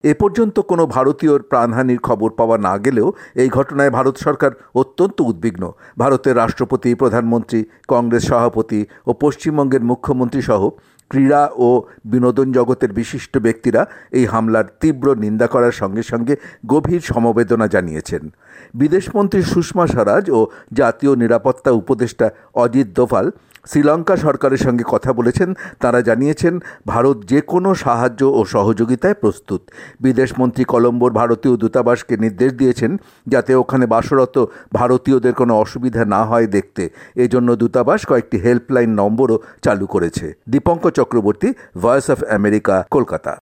এ পর্যন্ত কোনো ভারতীয়র প্রাণহানির খবর পাওয়া না গেলেও এই ঘটনায় ভারত সরকার অত্যন্ত উদ্বিগ্ন। ভারতের রাষ্ট্রপতি, প্রধানমন্ত্রী, কংগ্রেস সভাপতি ও পশ্চিমবঙ্গের মুখ্যমন্ত্রী সহ ক্রীড়া ও বিনোদন জগতের বিশিষ্ট ব্যক্তিরা এই হামলার তীব্র নিন্দা করার সঙ্গে সঙ্গে গভীর সমবেদনা জানিয়েছেন। বিদেশমন্ত্রী সুষমা স্বরাজ ও জাতীয় নিরাপত্তা উপদেষ্টা অজিত দোভাল শ্রীলঙ্কা সরকারের সঙ্গে কথা বলেছেন। তারা জানিয়েছেন ভারত যে কোনো সাহায্য ও সহযোগিতায় প্রস্তুত। বিদেশমন্ত্রী কলম্বোর ভারতীয় দূতাবাসকে নির্দেশ দিয়েছেন যাতে ওখানে বাসরত ভারতীয়দের কোনো অসুবিধা না হয় দেখতে। এজন্য দূতাবাস কয়েকটি হেল্পলাইন নম্বরও চালু করেছে। Dipankar Chakraborty, Voice of America, Kolkata.